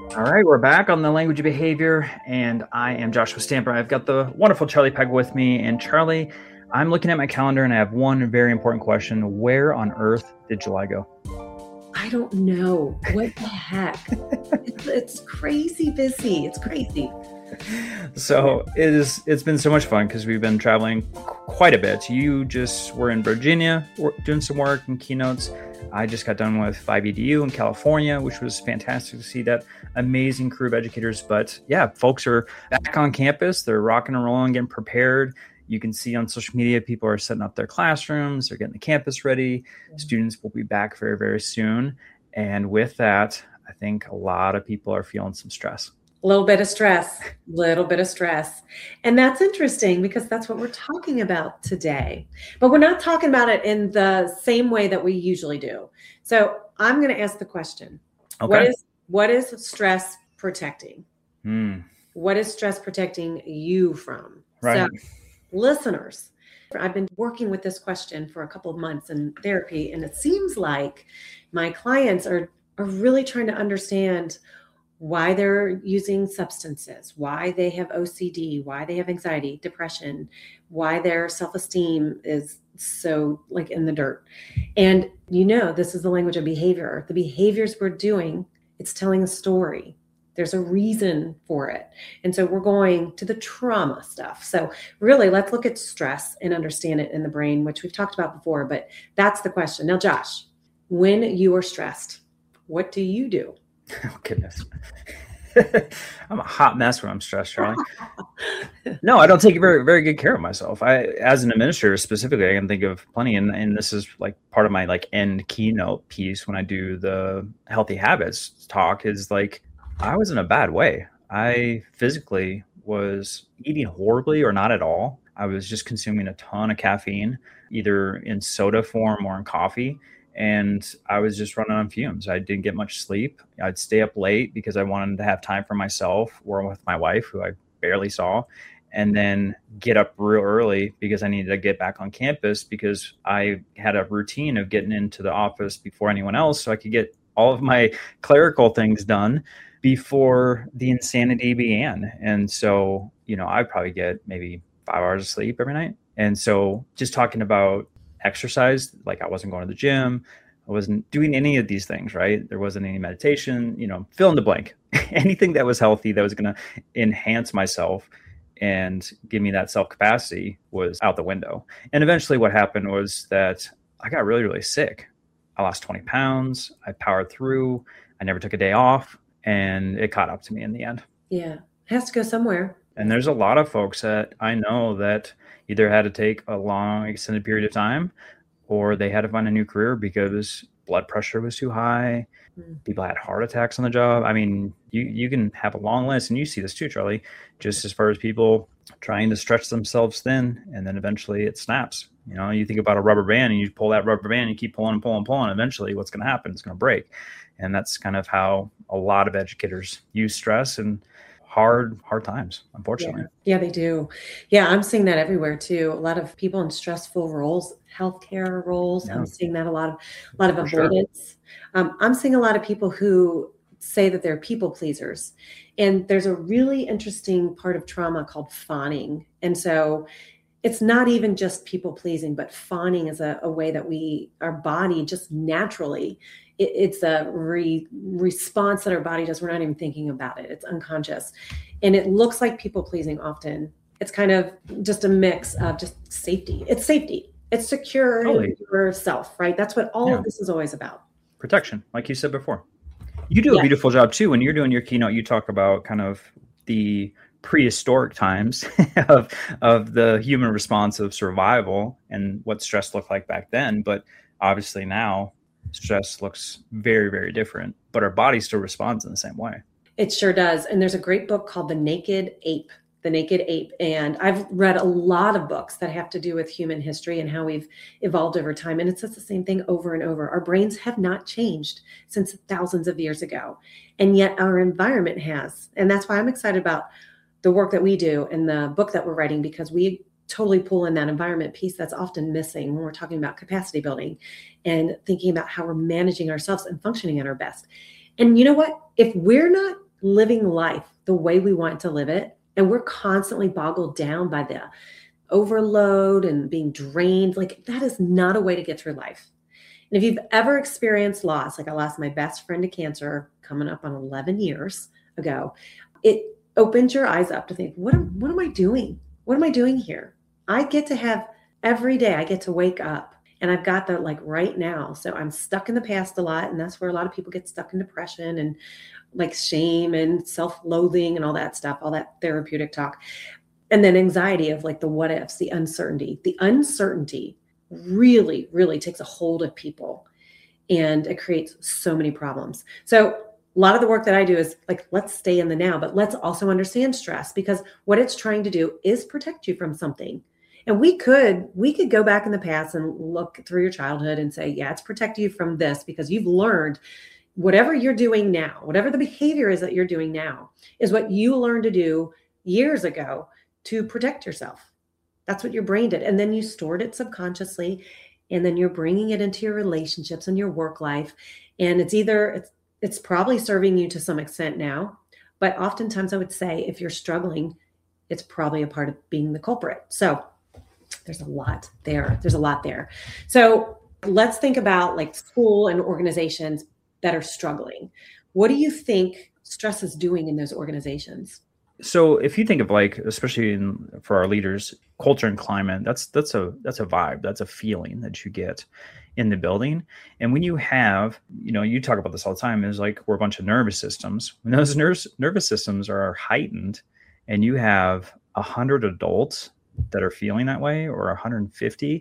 All right, we're back on the language of behavior, and I am Joshua Stamper. I've got the wonderful Charlie Peg with me. And Charlie, I'm looking at my calendar and I have one very important question. Where on earth did July go? I don't know. What the heck? It's crazy busy. It's crazy. So it's been so much fun because we've been traveling quite a bit. You just were in Virginia doing some work and keynotes. I just got done with 5EDU in California, which was fantastic to see that amazing crew of educators. But yeah, folks are back on campus. They're rocking and rolling, getting prepared. You can see on social media, people are setting up their classrooms. They're getting the campus ready. Students will be back very, very soon. And with that, I think a lot of people are feeling some stress. A little bit of stress. And that's interesting because that's what we're talking about today. But we're not talking about it in the same way that we usually do. So I'm going to ask the question. Okay. What is stress protecting? What is stress protecting you from? Right. So, listeners, I've been working with this question for a couple of months in therapy, and it seems like my clients are really trying to understand why they're using substances, why they have OCD, why they have anxiety, depression, why their self-esteem is so like in the dirt. And this is the language of behavior. The behaviors we're doing, it's telling a story. There's a reason for it. And so we're going to the trauma stuff. So really, let's look at stress and understand it in the brain, which we've talked about before, but that's the question. Now, Josh, when you are stressed, what do you do? Oh, goodness. I'm a hot mess when I'm stressed, Charlie. No, I don't take very, very good care of myself. As an administrator specifically, I can think of plenty. And this is like part of my end keynote piece when I do the healthy habits talk is like, I was in a bad way. I physically was eating horribly or not at all. I was just consuming a ton of caffeine, either in soda form or in coffee. And I was just running on fumes. I didn't get much sleep. I'd stay up late because I wanted to have time for myself or with my wife, who I barely saw, and then get up real early because I needed to get back on campus because I had a routine of getting into the office before anyone else so I could get all of my clerical things done before the insanity began. And so, I'd probably get maybe 5 hours of sleep every night. And so just talking about exercise, like I wasn't going to the gym, I wasn't doing any of these things, right? There wasn't any meditation, fill in the blank. Anything that was healthy, that was going to enhance myself and give me that self-capacity was out the window. And eventually what happened was that I got really, really sick. I lost 20 pounds. I powered through. I never took a day off. And it caught up to me in the end. Yeah, it has to go somewhere. And there's a lot of folks that I know that either had to take a long extended period of time or they had to find a new career because blood pressure was too high. People had heart attacks on the job. I mean, you can have a long list, and you see this too, Charlie, just as far as people trying to stretch themselves thin, and then eventually it snaps. You think about a rubber band and you pull that rubber band, and you keep pulling and pulling and pulling. Eventually what's going to happen? It's going to break. And that's kind of how a lot of educators use stress and hard times, unfortunately. Yeah, they do. Yeah, I'm seeing that everywhere too. A lot of people in stressful roles, healthcare roles. Yeah. I'm seeing that a lot of avoidance. Sure. I'm seeing a lot of people who say that they're people pleasers. And there's a really interesting part of trauma called fawning. And so it's not even just people pleasing, but fawning is a way that our body just naturally, it's a response that our body does. We're not even thinking about it. It's unconscious. And it looks like people pleasing often. It's kind of just a mix of just safety. It's safety. It's secure yourself, right? That's what all of this is always about. Protection, like you said before. You do a beautiful job too. When you're doing your keynote, you talk about kind of the prehistoric times of the human response of survival and what stress looked like back then. But obviously now stress looks very, very different, but our body still responds in the same way. It sure does. And there's a great book called The Naked Ape. And I've read a lot of books that have to do with human history and how we've evolved over time. And it says the same thing over and over. Our brains have not changed since thousands of years ago. And yet our environment has. And that's why I'm excited about the work that we do and the book that we're writing, because we totally pull in that environment piece that's often missing when we're talking about capacity building and thinking about how we're managing ourselves and functioning at our best. And you know what? If we're not living life the way we want to live it. And we're constantly boggled down by the overload and being drained. Like, that is not a way to get through life. And if you've ever experienced loss, like I lost my best friend to cancer coming up on 11 years ago, it opens your eyes up to think, what am I doing? What am I doing here? I get to have every day, I get to wake up, and I've got that like right now. So I'm stuck in the past a lot. And that's where a lot of people get stuck in depression and like shame and self-loathing and all that stuff, all that therapeutic talk. And then anxiety of like the what ifs, the uncertainty. The uncertainty really, really takes a hold of people, and it creates so many problems. So a lot of the work that I do is like, let's stay in the now, but let's also understand stress, because what it's trying to do is protect you from something. And we could go back in the past and look through your childhood and say, yeah, it's protect you from this because you've learned whatever you're doing now, whatever the behavior is that you're doing now is what you learned to do years ago to protect yourself. That's what your brain did. And then you stored it subconsciously, and then you're bringing it into your relationships and your work life. And it's probably serving you to some extent now, but oftentimes I would say if you're struggling, it's probably a part of being the culprit. So there's a lot there. So let's think about like school and organizations that are struggling. What do you think stress is doing in those organizations? So if you think of like, especially for our leaders, culture and climate, that's a vibe, that's a feeling that you get in the building. And when you have, you talk about this all the time, is like we're a bunch of nervous systems. When those nervous systems are heightened, and you have 100 adults that are feeling that way, or 150,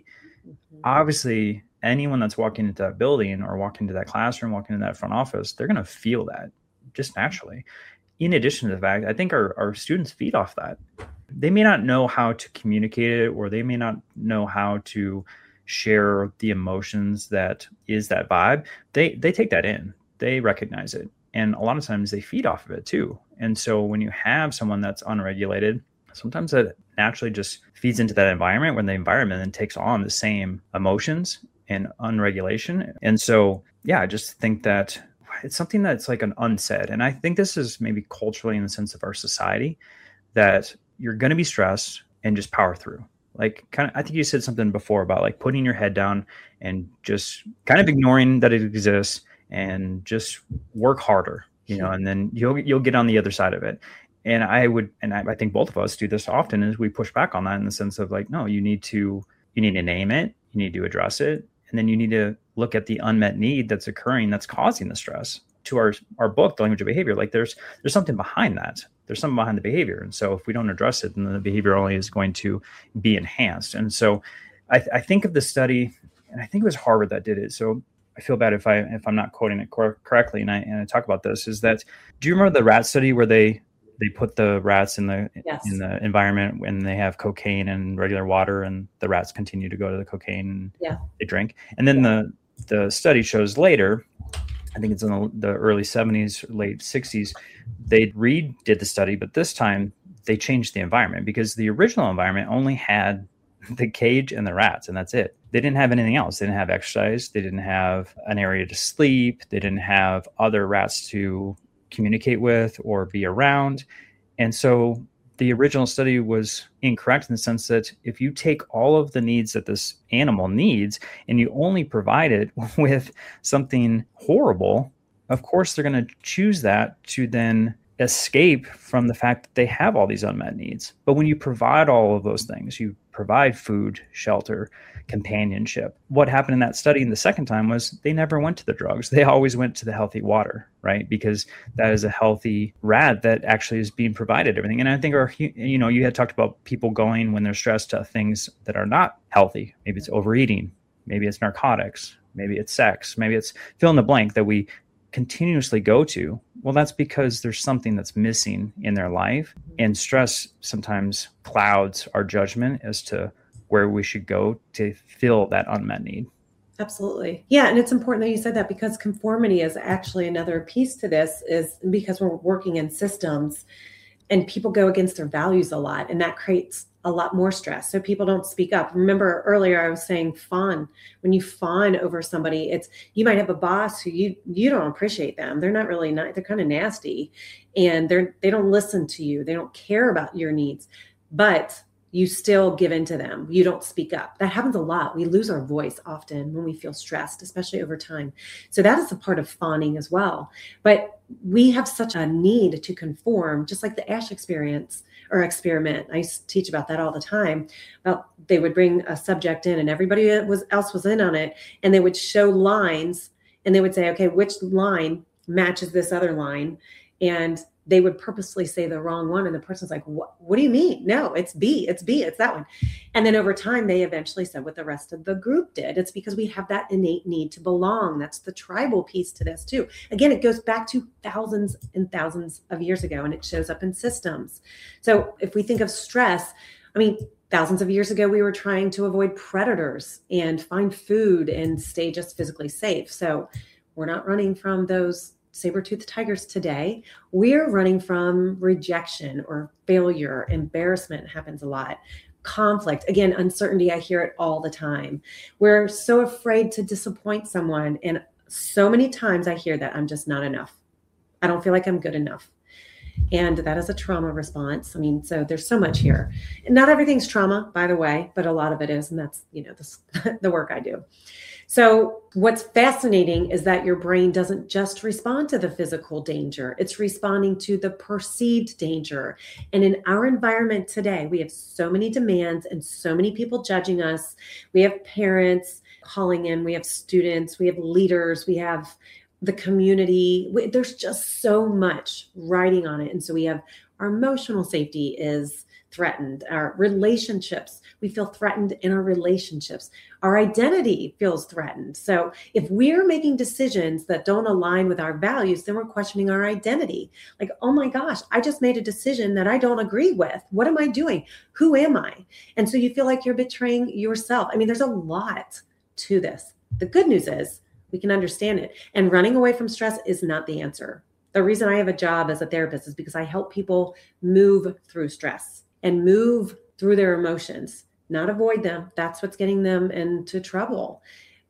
obviously anyone that's walking into that building or walking into that classroom, walking into that front office, they're going to feel that just naturally. In addition to the fact, I think our students feed off that. They may not know how to communicate it, or they may not know how to share the emotions that is that vibe. They take that in, they recognize it. And a lot of times they feed off of it too. And so when you have someone that's unregulated, sometimes that naturally just feeds into that environment, when the environment then takes on the same emotions and unregulation. And so, yeah, I just think that it's something that's like an unsaid. And I think this is maybe culturally in the sense of our society, that you're going to be stressed and just power through. Like I think you said something before about like putting your head down and just kind of ignoring that it exists and just work harder, and then you'll get on the other side of it. And I think both of us do this often, is we push back on that in the sense of like, no, you need to name it, you need to address it. And then you need to look at the unmet need that's occurring, that's causing the stress. To our book, The Language of Behavior, like there's something behind that. There's something behind the behavior. And so if we don't address it, then the behavior only is going to be enhanced. And so I think of the study, and I think it was Harvard that did it. So I feel bad if I'm not quoting it correctly. And I talk about this, is that, do you remember the rat study where they put the rats in the environment when they have cocaine and regular water, and the rats continue to go to the cocaine and they drink. And then the study shows later, I think it's in the early 70s, late 60s, they redid the study, but this time they changed the environment, because the original environment only had the cage and the rats, and that's it. They didn't have anything else. They didn't have exercise. They didn't have an area to sleep. They didn't have other rats to communicate with or be around. And so the original study was incorrect in the sense that if you take all of the needs that this animal needs and you only provide it with something horrible, of course they're going to choose that to then escape from the fact that they have all these unmet needs. But when you provide all of those things, you provide food, shelter, companionship. What happened in that study in the second time was they never went to the drugs. They always went to the healthy water, right? Because that is a healthy rat that actually is being provided everything. And I think you had talked about people going when they're stressed to things that are not healthy. Maybe it's overeating, maybe it's narcotics, maybe it's sex, maybe it's fill in the blank that we continuously go to. Well, that's because there's something that's missing in their life. And stress sometimes clouds our judgment as to where we should go to fill that unmet need. Absolutely. Yeah. And it's important that you said that, because conformity is actually another piece to this, is because we're working in systems and people go against their values a lot. And that creates a lot more stress. So people don't speak up. Remember earlier I was saying fawn. When you fawn over somebody, you might have a boss who you don't appreciate them. They're not really nice. They're kind of nasty, and they don't listen to you. They don't care about your needs, but you still give in to them. You don't speak up. That happens a lot. We lose our voice often when we feel stressed, especially over time. So that is a part of fawning as well. But we have such a need to conform, just like the Ash experience or experiment. I teach about that all the time. Well, they would bring a subject in and everybody else was in on it. And they would show lines and they would say, okay, which line matches this other line? And they would purposely say the wrong one. And the person's like, what do you mean? No, it's B, it's that one. And then over time, they eventually said what the rest of the group did. It's because we have that innate need to belong. That's the tribal piece to this too. Again, it goes back to thousands and thousands of years ago, and it shows up in systems. So if we think of stress, I mean, thousands of years ago, we were trying to avoid predators and find food and stay just physically safe. So we're not running from those saber-toothed tigers today. We're running from rejection or failure. Embarrassment happens a lot. Conflict, again, uncertainty. I hear it all the time. We're so afraid to disappoint someone. And so many times I hear that I'm just not enough. I don't feel like I'm good enough. And that is a trauma response. I mean, so there's so much here. And not everything's trauma, by the way, but a lot of it is. And that's, the work I do. So what's fascinating is that your brain doesn't just respond to the physical danger. It's responding to the perceived danger. And in our environment today, we have so many demands and so many people judging us. We have parents calling in. We have students. We have leaders. We have the community. There's just so much riding on it. And so we have our emotional safety is threatened. Our relationships, we feel threatened in our relationships. Our identity feels threatened. So if we're making decisions that don't align with our values, then we're questioning our identity. Like, oh my gosh, I just made a decision that I don't agree with. What am I doing? Who am I? And so you feel like you're betraying yourself. I mean, there's a lot to this. The good news is we can understand it. And running away from stress is not the answer. The reason I have a job as a therapist is because I help people move through stress and move through their emotions, not avoid them. That's what's getting them into trouble.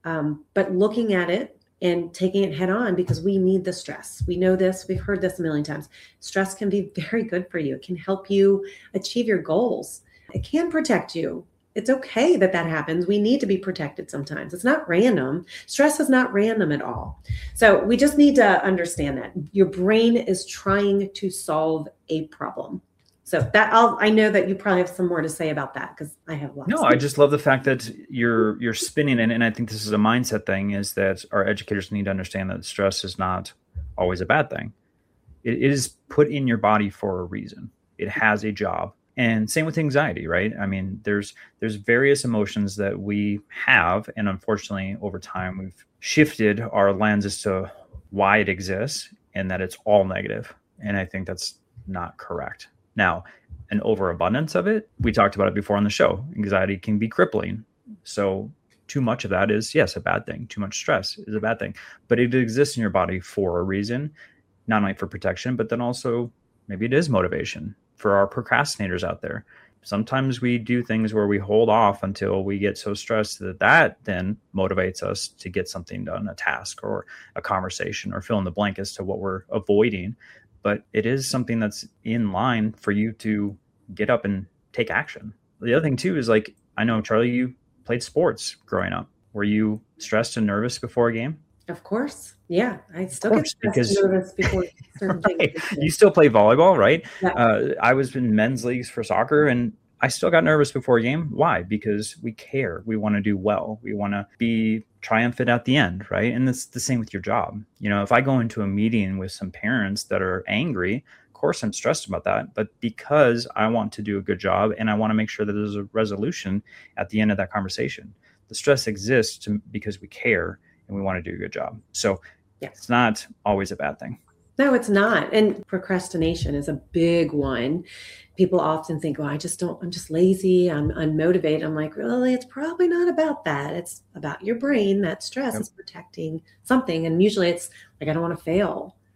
But looking at it and taking it head on, because we need the stress. We know this. We've heard this a million times. Stress can be very good for you. It can help you achieve your goals. It can protect you. It's okay that happens. We need to be protected sometimes. It's not random. Stress is not random at all. So we just need to understand that your brain is trying to solve a problem. So I know that you probably have some more to say about that because I have lots. No, I just love the fact that you're spinning it. And I think this is a mindset thing, is that our educators need to understand that stress is not always a bad thing. It is put in your body for a reason. It has a job. And same with anxiety, right? I mean, there's various emotions that we have. And unfortunately, over time, we've shifted our lens as to why it exists and that it's all negative. And I think that's not correct. Now, an overabundance of it, we talked about it before on the show. Anxiety can be crippling. So too much of that is, yes, a bad thing. Too much stress is a bad thing. But it exists in your body for a reason, not only for protection, but then also maybe it is motivation for our procrastinators out there. Sometimes we do things where we hold off until we get so stressed that then motivates us to get something done, a task or a conversation, or fill in the blank as to what we're avoiding. But it is something that's in line for you to get up and take action. The other thing too is, like, I know, Charlie, you played sports growing up. Were you stressed and nervous before a game? Of course. Yeah. I still get stressed and nervous before certain right. things. You still play volleyball, right? Yeah. I was in men's leagues for soccer, and I still got nervous before a game. Why? Because we care. We want to do well. We want to be triumphant at the end, right? And it's the same with your job. If I go into a meeting with some parents that are angry, of course I'm stressed about that. But because I want to do a good job and I want to make sure that there's a resolution at the end of that conversation, the stress exists because we care and we want to do a good job. So It's not always a bad thing. No, it's not. And procrastination is a big one. People often think, I'm just lazy. I'm unmotivated. I'm like, really? It's probably not about that. It's about your brain. That stress is protecting something. And usually it's like, I don't want to fail.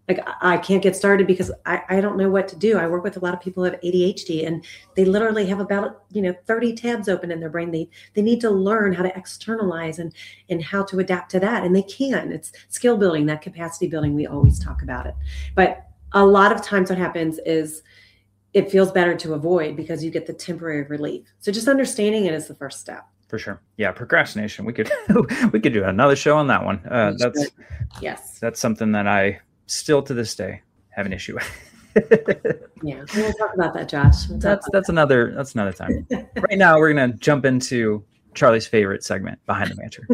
Like I can't get started because I don't know what to do. I work with a lot of people who have ADHD and they literally have about, 30 tabs open in their brain. They need to learn how to externalize and how to adapt to that. And they can. It's skill building, that capacity building. We always talk about it. But a lot of times what happens is it feels better to avoid because you get the temporary relief. So just understanding it is the first step. For sure. Yeah. Procrastination. We could do another show on that one. That's something that I still to this day have an issue with. Yeah. We'll talk about that, Josh. That's another time. Right now we're going to jump into Charlie's favorite segment, Behind the Banter.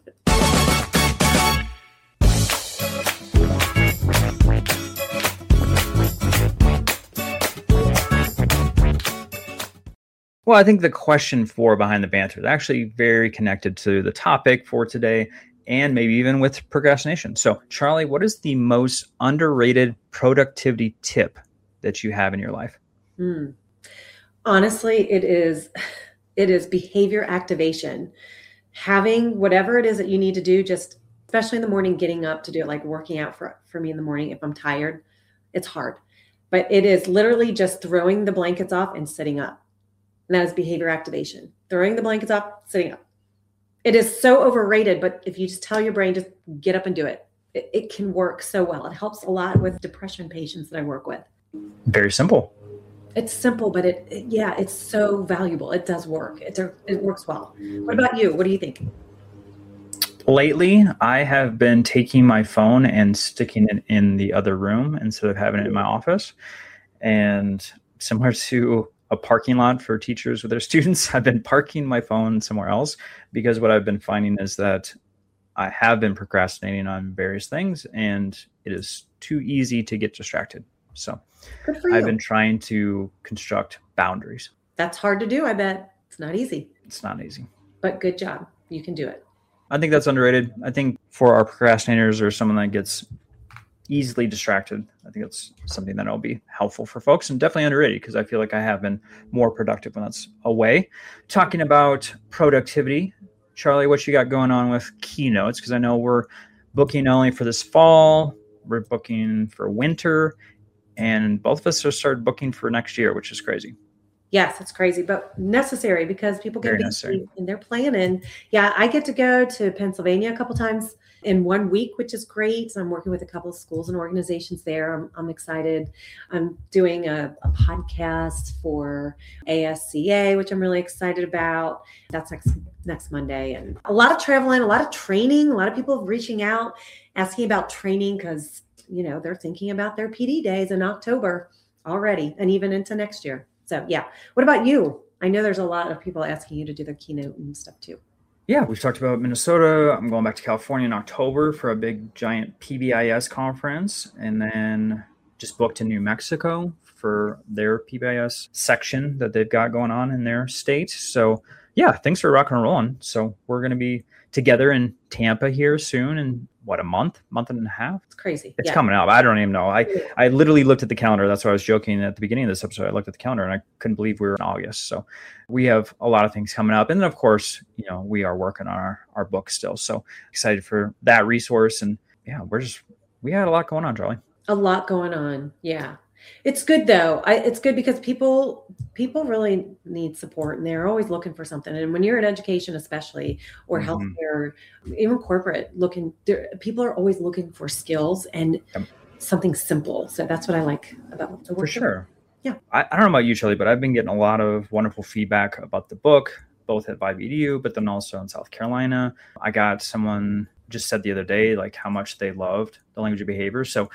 Well, I think the question for Behind the Banter is actually very connected to the topic for today and maybe even with procrastination. So, Charlie, what is the most underrated productivity tip that you have in your life? Honestly, it is behavior activation. Having whatever it is that you need to do, just especially in the morning, getting up to do it, like working out for me in the morning. If I'm tired, it's hard. But it is literally just throwing the blankets off and sitting up. And that is behavior activation. Throwing the blankets off, sitting up. It is so overrated, but if you just tell your brain, just get up and do it, it can work so well. It helps a lot with depression patients that I work with. Very simple. It's simple, but it's so valuable. It does work. It works well. What about you? What do you think? Lately, I have been taking my phone and sticking it in the other room instead of having it in my office. And similar to a parking lot for teachers with their students, I've been parking my phone somewhere else because what I've been finding is that I have been procrastinating on various things and it is too easy to get distracted. So good for you. I've been trying to construct boundaries. That's hard to do, I bet. It's not easy. It's not easy. But good job. You can do it. I think that's underrated. I think for our procrastinators or someone that gets easily distracted, I think it's something that'll be helpful for folks and definitely underrated because I feel like I have been more productive when that's away. Talking about productivity, Charlie, what you got going on with keynotes? Because I know we're booking not only for this fall, we're booking for winter, and both of us have started booking for next year, which is crazy. Yes, it's crazy, but necessary because people get busy and they're planning. Yeah, I get to go to Pennsylvania a couple times in 1 week, which is great. So I'm working with a couple of schools and organizations there. I'm excited. I'm doing a podcast for ASCA, which I'm really excited about. That's next Monday. And a lot of traveling, a lot of training, a lot of people reaching out, asking about training because, they're thinking about their PD days in October already and even into next year. So, yeah. What about you? I know there's a lot of people asking you to do their keynote and stuff too. Yeah, we've talked about Minnesota. I'm going back to California in October for a big, giant PBIS conference. And then just booked in New Mexico for their PBIS section that they've got going on in their state. So, yeah, things are rocking and rolling. So we're going to be together in Tampa here soon in a month and a half. It's crazy. It's coming up. I don't even know. I literally looked at the calendar. That's why I was joking at the beginning of this episode. I looked at the calendar and I couldn't believe we were in August. So we have a lot of things coming up. And then of course, we are working on our book still. So excited for that resource. And yeah, we had a lot going on, Charlie. A lot going on. Yeah. It's good though. It's good because people really need support and they're always looking for something. And when you're in education, especially, or healthcare, even corporate, people are always looking for skills and something simple. So that's what I like about the work. For sure. Yeah. I don't know about you, Charlie, but I've been getting a lot of wonderful feedback about the book, both at Vibe EDU, but then also in South Carolina. I got someone just said the other day, like how much they loved the language of behavior. So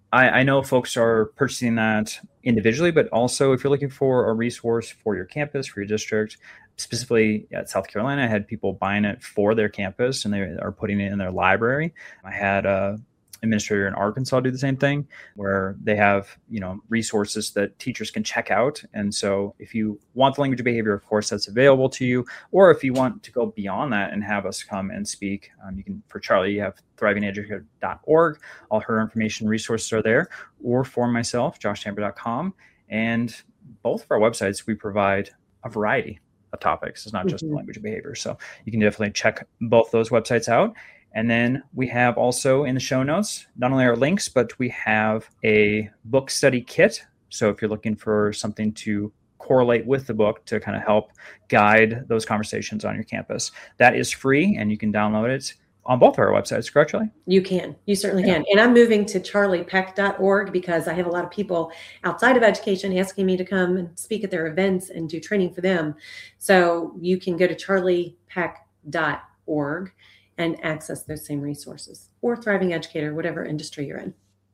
I know folks are purchasing that individually, but also if you're looking for a resource for your campus, for your district, specifically at South Carolina, I had people buying it for their campus and they are putting it in their library. I had a administrator in Arkansas do the same thing where they have, resources that teachers can check out. And so if you want the language of behavior, of course, that's available to you. Or if you want to go beyond that and have us come and speak, you can, for Charlie, you have thrivingeducator.org. All her information resources are there. Or for myself, joshtamper.com. And both of our websites, we provide a variety of topics. It's not just the language of behavior. So you can definitely check both those websites out. And then we have also in the show notes, not only our links, but we have a book study kit. So if you're looking for something to correlate with the book to kind of help guide those conversations on your campus, that is free and you can download it on both of our websites, correct, Charlie? You can. You certainly can. And I'm moving to charliepeck.org because I have a lot of people outside of education asking me to come and speak at their events and do training for them. So you can go to charliepeck.org and access those same resources, or Thriving Educator, whatever industry you're in.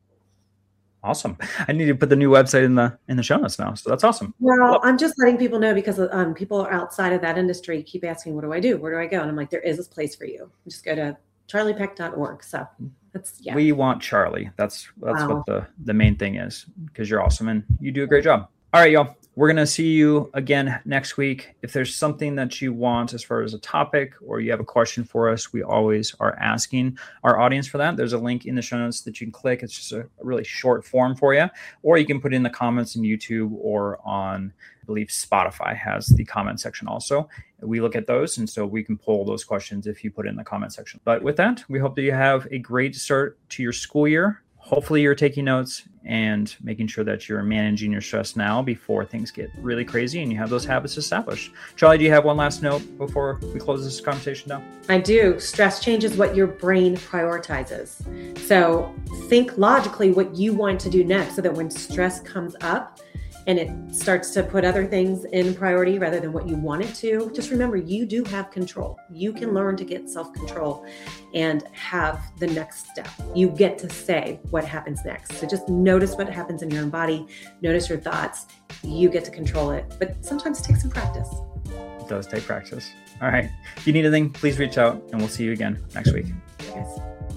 Awesome. I need to put the new website in the show notes now. So that's awesome. Well, I'm just letting people know because people are outside of that industry keep asking, what do I do? Where do I go? And I'm like, there is this place for you. Just go to charliepeck.org. So that's, yeah. We want Charlie. That's wow. What the main thing is, because you're awesome and you do a great job. All right, y'all. We're going to see you again next week. If there's something that you want as far as a topic or you have a question for us, we always are asking our audience for that. There's a link in the show notes that you can click. It's just a really short form for you. Or you can put in the comments in YouTube or on, I believe, Spotify has the comment section also. We look at those, and so we can pull those questions if you put in the comment section. But with that, we hope that you have a great start to your school year. Hopefully you're taking notes and making sure that you're managing your stress now before things get really crazy and you have those habits established. Charlie, do you have one last note before we close this conversation down? I do. Stress changes what your brain prioritizes. So think logically what you want to do next so that when stress comes up and it starts to put other things in priority rather than what you want it to, just remember you do have control. You can learn to get self-control and have the next step. You get to say what happens next. So just notice what happens in your own body. Notice your thoughts. You get to control it. But sometimes it takes some practice. It does take practice. All right. If you need anything, please reach out and we'll see you again next week. Yes.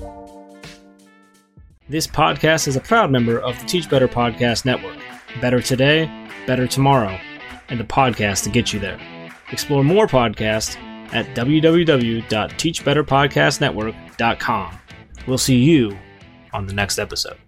This podcast is a proud member of the Teach Better Podcast Network. Better today, better tomorrow, and the podcast to get you there. Explore more podcasts at www.teachbetterpodcastnetwork.com. We'll see you on the next episode.